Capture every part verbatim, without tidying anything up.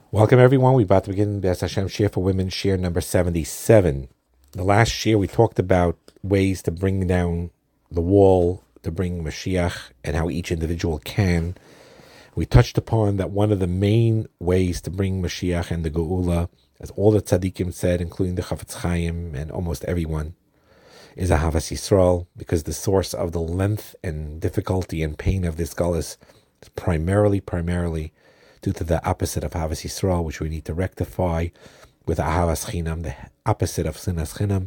Welcome, everyone. We're about to begin B'ez Hashem Shir for Women, Shir number seventy-seven. The last year we talked about ways to bring down the wall, to bring Mashiach, and how each individual can. We touched upon that one of the main ways to bring Mashiach and the Geula, as all the tzaddikim said, including the Chafetz Chaim and almost everyone, is Ahavas Yisrael, because the source of the length and difficulty and pain of this galus is primarily, primarily due to the opposite of Ahavas Yisrael, which we need to rectify with Ahavas Chinam, the opposite of Sinas Chinam.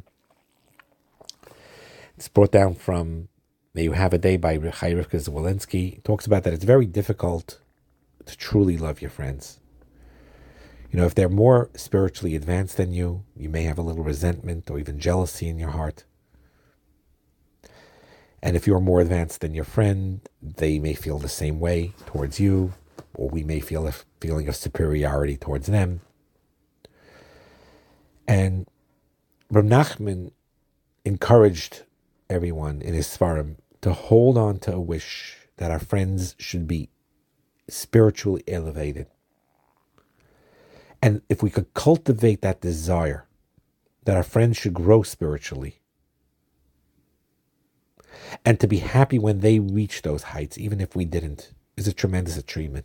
It's brought down from May You Have a Day by Chai Rivka Zwolensky. It talks about that it's very difficult to truly love your friends. You know, if they're more spiritually advanced than you, you may have a little resentment or even jealousy in your heart. And if you're more advanced than your friend, they may feel the same way towards you, or we may feel a feeling of superiority towards them. And Reb Nachman encouraged everyone in his Sfarim to hold on to a wish that our friends should be spiritually elevated. And if we could cultivate that desire that our friends should grow spiritually, and to be happy when they reach those heights, even if we didn't, is a tremendous achievement.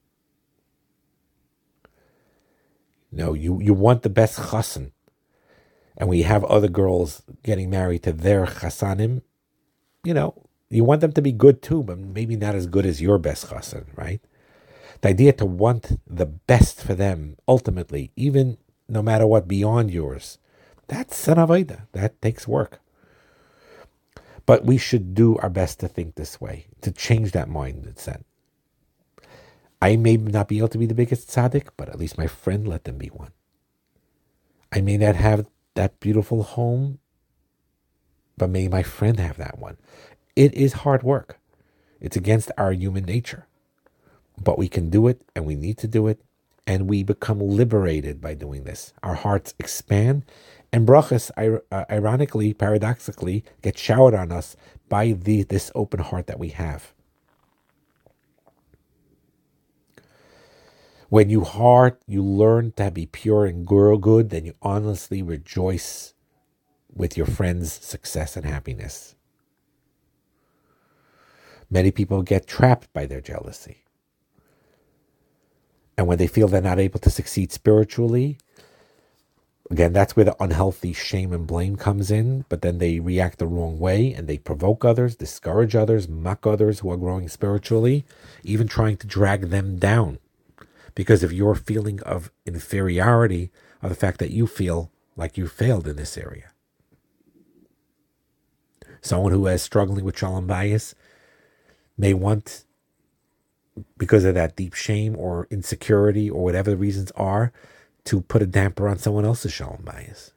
No, you, you want the best chassan. And when you have other girls getting married to their chassanim, you know, you want them to be good too, but maybe not as good as your best chassan, right? The idea to want the best for them, ultimately, even no matter what, beyond yours, that's an avodah. That takes work. But we should do our best to think this way, to change that mindset. I may not be able to be the biggest tzaddik, but at least my friend, let them be one. I may not have that beautiful home, but may my friend have that one. It is hard work. It's against our human nature. But we can do it, and we need to do it, and we become liberated by doing this. Our hearts expand, and brachas, ironically, paradoxically, get showered on us by the, this open heart that we have. When you heart, you learn to be pure and good, then you honestly rejoice with your friend's success and happiness. Many people get trapped by their jealousy. And when they feel they're not able to succeed spiritually, again, that's where the unhealthy shame and blame comes in, but then they react the wrong way and they provoke others, discourage others, mock others who are growing spiritually, even trying to drag them down. Because of your feeling of inferiority, or the fact that you feel like you failed in this area. Someone who is struggling with shalom bayis may want, because of that deep shame or insecurity or whatever the reasons are, to put a damper on someone else's shalom bayis.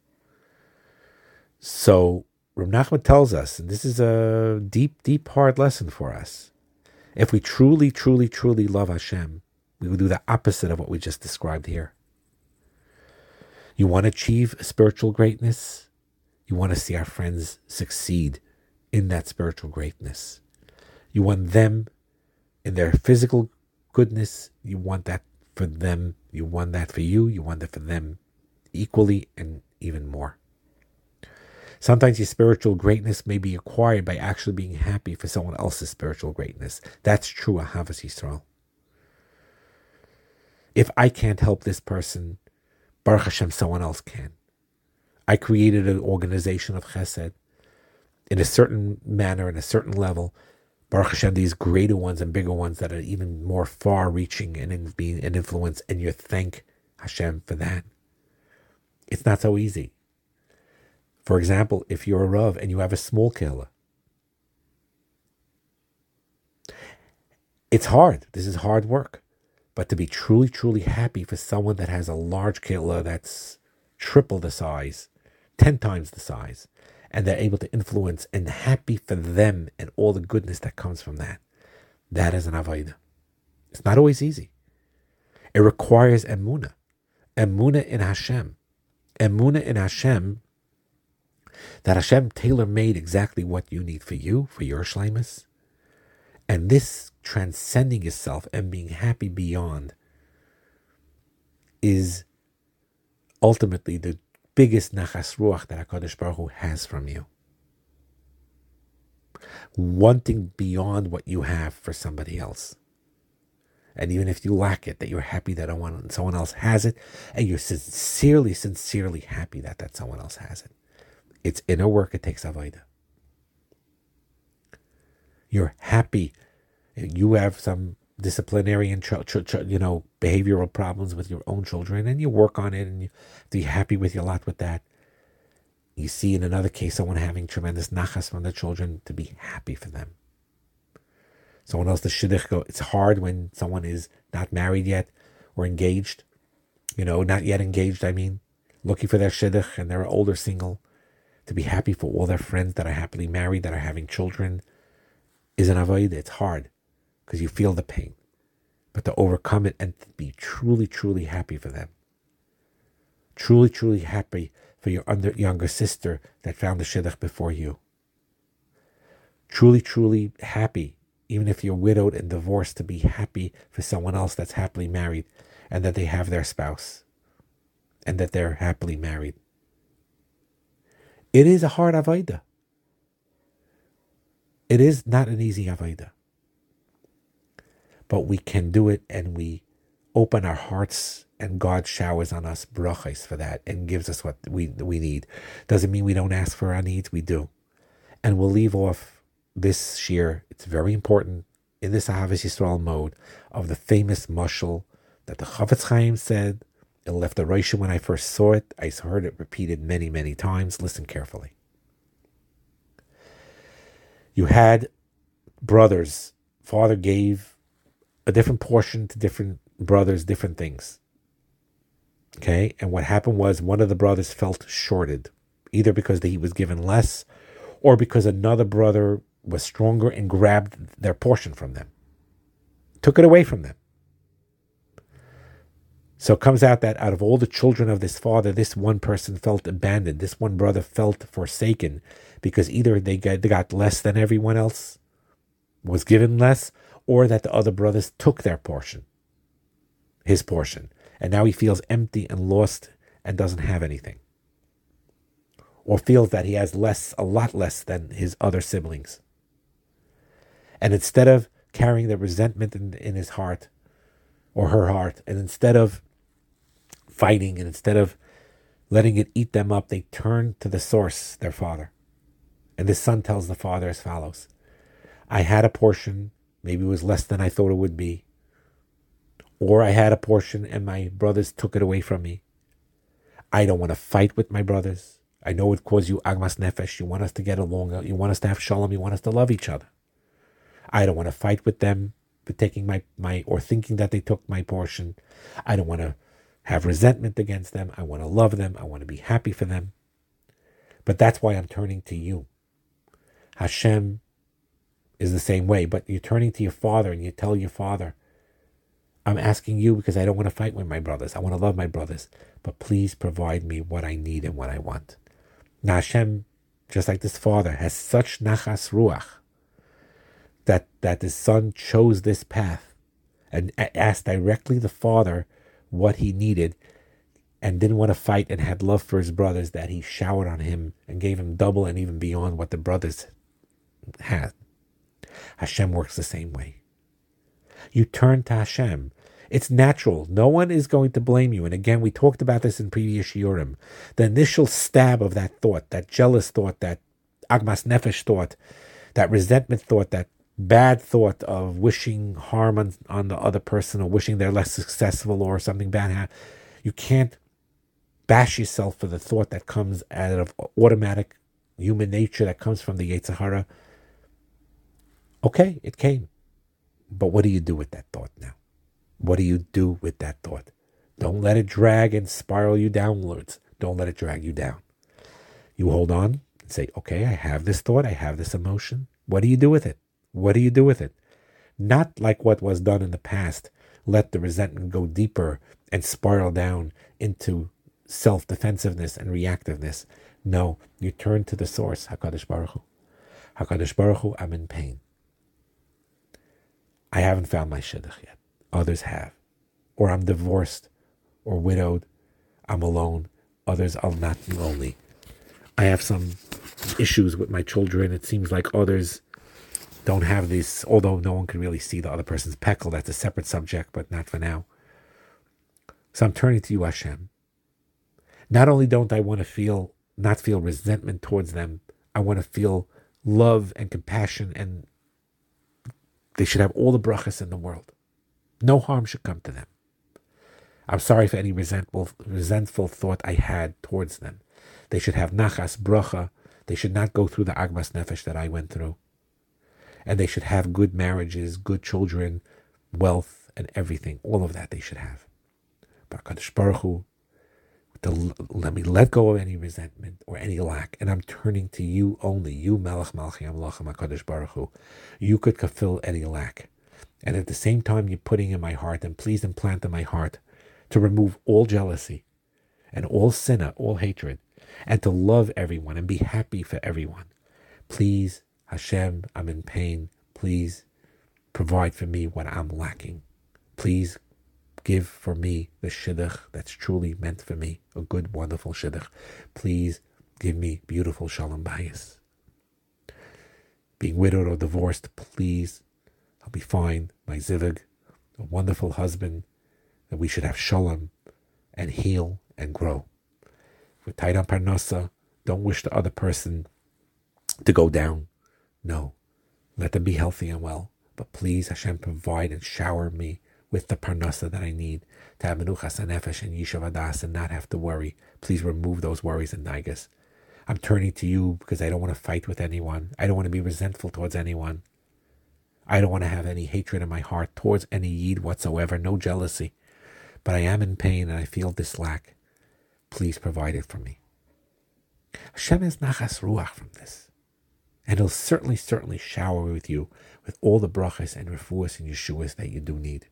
So Reb Nachman tells us, and this is a deep, deep, hard lesson for us. If we truly, truly, truly love Hashem, we will do the opposite of what we just described here. You want to achieve spiritual greatness? You want to see our friends succeed in that spiritual greatness. You want them in their physical goodness. You want that for them. You want that for you. You want that for them equally and even more. Sometimes your spiritual greatness may be acquired by actually being happy for someone else's spiritual greatness. That's true Ahavas Yisrael. If I can't help this person, Baruch Hashem, someone else can. I created an organization of chesed in a certain manner, in a certain level. Baruch Hashem, these greater ones and bigger ones that are even more far-reaching and in being an influence, and you thank Hashem for that. It's not so easy. For example, if you're a Rav and you have a small kehillah, it's hard. This is hard work. But to be truly, truly happy for someone that has a large kehillah that's triple the size, ten times the size, and they're able to influence, and happy for them and all the goodness that comes from that, that is an avodah. It's not always easy. It requires emunah. Emunah in Hashem. Emunah in Hashem, that Hashem tailor-made exactly what you need for you, for your shleimus. And this transcending yourself and being happy beyond is ultimately the biggest nachas ruach that HaKadosh Baruch Hu has from you. Wanting beyond what you have for somebody else. And even if you lack it, that you're happy that someone else has it, and you're sincerely, sincerely happy that that someone else has it. It's inner work, it takes avodah. You're happy. You have some disciplinarian, ch- ch- ch- you know, behavioral problems with your own children, and you work on it, and you, you're happy with your lot with that. You see in another case someone having tremendous nachas from the children, to be happy for them. Someone else, the shidduch go. It's hard when someone is not married yet or engaged, you know, not yet engaged, I mean, looking for their shidduch, and they're older single. To be happy for all their friends that are happily married, that are having children, is an avodah. It's hard because you feel the pain. But to overcome it and to be truly, truly happy for them. Truly, truly happy for your under, younger sister that found the shidduch before you. Truly, truly happy, even if you're widowed and divorced, to be happy for someone else that's happily married and that they have their spouse and that they're happily married. It is a hard avodah. It is not an easy avodah. But we can do it, and we open our hearts, and God showers on us brachos for that and gives us what we we need. Doesn't mean we don't ask for our needs, we do. And we'll leave off this shir, it's very important, in this Ahavas Yisrael mode, of the famous mashal that the Chafetz Chaim said. It left the Rosh when I first saw it. I heard it repeated many, many times. Listen carefully. You had brothers. Father gave a different portion to different brothers, different things. Okay? And what happened was one of the brothers felt shorted, either because he was given less or because another brother was stronger and grabbed their portion from them, took it away from them. So it comes out that out of all the children of this father, this one person felt abandoned. This one brother felt forsaken because either they got, they got less than everyone else, was given less, or that the other brothers took their portion, his portion. And now he feels empty and lost and doesn't have anything. Or feels that he has less, a lot less than his other siblings. And instead of carrying the resentment in, in his heart or her heart, and instead of fighting, and instead of letting it eat them up, they turn to the source, their father. And the son tells the father as follows: I had a portion, maybe it was less than I thought it would be, or I had a portion and my brothers took it away from me. I don't want to fight with my brothers. I know it caused you agmas nefesh. You want us to get along. You want us to have shalom. You want us to love each other. I don't want to fight with them for taking my, my or thinking that they took my portion. I don't want to have resentment against them. I want to love them. I want to be happy for them. But that's why I'm turning to you. Hashem is the same way, but you're turning to your father and you tell your father, I'm asking you because I don't want to fight with my brothers. I want to love my brothers, but please provide me what I need and what I want. Now Hashem, just like this father, has such nachas ruach that, that his son chose this path and asked directly the father what he needed and didn't want to fight and had love for his brothers, that he showered on him and gave him double and even beyond what the brothers had. Hashem works the same way. You turn to Hashem. It's natural. No one is going to blame you. And again, we talked about this in previous shiurim. The initial stab of that thought, that jealous thought, that agmas nefesh thought, that resentment thought, that bad thought of wishing harm on, on the other person or wishing they're less successful or something bad happen. You can't bash yourself for the thought that comes out of automatic human nature, that comes from the Yetzer Hara. Okay, it came. But what do you do with that thought now? What do you do with that thought? Don't let it drag and spiral you downwards. Don't let it drag you down. You hold on and say, okay, I have this thought. I have this emotion. What do you do with it? What do you do with it? Not like what was done in the past. Let the resentment go deeper and spiral down into self-defensiveness and reactiveness. No, you turn to the source, HaKadosh Baruch Hu. HaKadosh Baruch Hu, I'm in pain. I haven't found my shidduch yet. Others have. Or I'm divorced. or widowed. I'm alone. Others are not lonely. I have some issues with my children. It seems like others don't have this, although no one can really see the other person's peckle. That's a separate subject, but not for now. So I'm turning to you, Hashem. Not only don't I want to feel, not feel resentment towards them, I want to feel love and compassion, and they should have all the brachas in the world. No harm should come to them. I'm sorry for any resentful, resentful thought I had towards them. They should have nachas, bracha. They should not go through the agmas nefesh that I went through. And they should have good marriages, good children, wealth, and everything. All of that they should have. Kadosh Baruch Hu, to let me let go of any resentment or any lack, and I'm turning to you only, you Melech Malchi Amlachim HaKadosh Baruch Hu. You could fulfill any lack, and at the same time you're putting in my heart, and please implant in my heart, to remove all jealousy, and all sinner, all hatred, and to love everyone and be happy for everyone. Please, Hashem, I'm in pain. Please provide for me what I'm lacking. Please give for me the shidduch that's truly meant for me, a good, wonderful shidduch. Please give me beautiful shalom bayis. Being widowed or divorced, please, I'll be fine. My zivug, a wonderful husband, that we should have shalom and heal and grow. If we're tight on parnasa, don't wish the other person to go down. No, let them be healthy and well. But please, Hashem, provide and shower me with the parnasa that I need to have menuchas hanefesh and yishuv hadas and not have to worry. Please remove those worries and naigas. I'm turning to you because I don't want to fight with anyone. I don't want to be resentful towards anyone. I don't want to have any hatred in my heart towards any yid whatsoever, no jealousy. But I am in pain and I feel this lack. Please provide it for me. Hashem has nachas ruach from this. And he'll certainly, certainly shower with you with all the brachas and refuahs and yeshuas that you do need.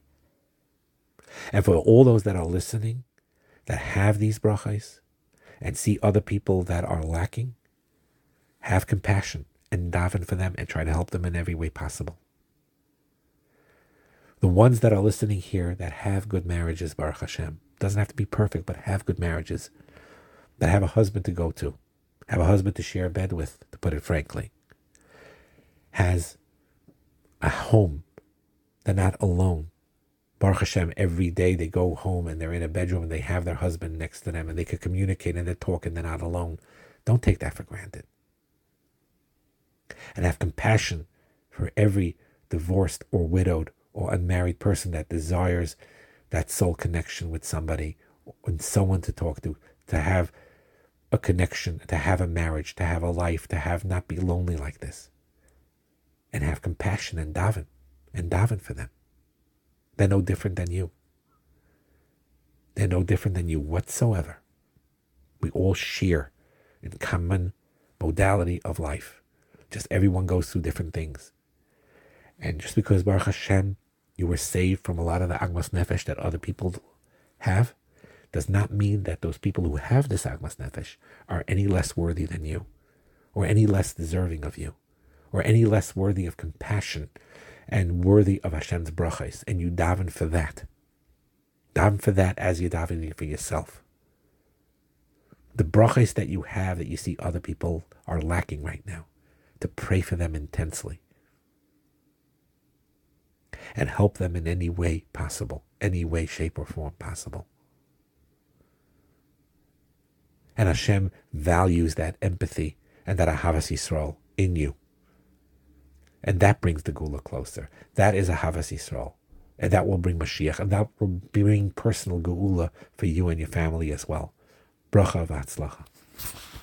And for all those that are listening, that have these brachas, and see other people that are lacking, have compassion and daven for them and try to help them in every way possible. The ones that are listening here that have good marriages, Baruch Hashem, doesn't have to be perfect, but have good marriages, that have a husband to go to, have a husband to share a bed with, to put it frankly, has a home, they're not alone. Baruch Hashem, every day they go home and they're in a bedroom and they have their husband next to them and they can communicate and they're talking, they're not alone. Don't take that for granted. And have compassion for every divorced or widowed or unmarried person that desires that soul connection with somebody and someone to talk to, to have a connection, to have a marriage, to have a life, to have not be lonely like this. And have compassion and daven, and daven for them. They're no different than you. They're no different than you whatsoever. We all share in common modality of life. Just everyone goes through different things. And just because, Baruch Hashem, you were saved from a lot of the agmas nefesh that other people have, does not mean that those people who have this agmas nefesh are any less worthy than you, or any less deserving of you, or any less worthy of compassion and worthy of Hashem's brachas, and you daven for that. Daven for that as you daven for yourself. The brachas that you have that you see other people are lacking right now, to pray for them intensely. And help them in any way possible, any way, shape, or form possible. And Hashem values that empathy and that ahavas Yisrael in you. And that brings the Gula closer. That is ahavas Yisrael. And that will bring Mashiach. And that will bring personal Geula for you and your family as well. Bracha v'atzlacha.